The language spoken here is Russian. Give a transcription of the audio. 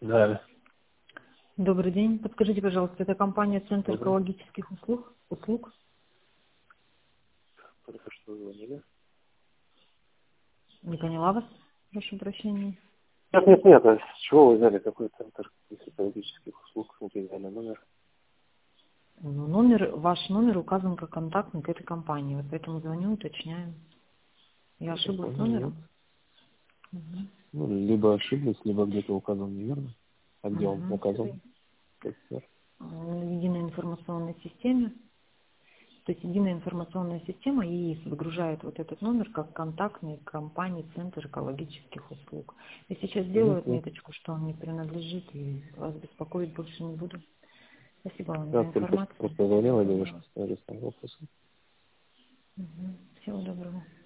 Да. Добрый день. Подскажите, пожалуйста, это компания Центр Добрый. экологических услуг? Только что звонили. Не поняла вас, прошу прощения. Нет. А с чего вы взяли какой центр экологических услуг? Материальный номер? Ну, ваш номер указан как контактный к этой компании, вот поэтому звоню, уточняю. Я Я ошиблась понял, нет. номером? Угу. Ну, либо ошиблись, либо где-то указан неверно. А где он Угу. указан? СССР. В единой информационной системе. То есть единая информационная система ЕИС выгружает вот этот номер как контактный к компании Центр экологических услуг. Я сейчас сделаю Мгм. отметочку, что он не принадлежит, и вас беспокоить больше не буду. Спасибо вам Да, за только что информацию. просто Всего звонила девушка доброго. с вопросом. Всего доброго.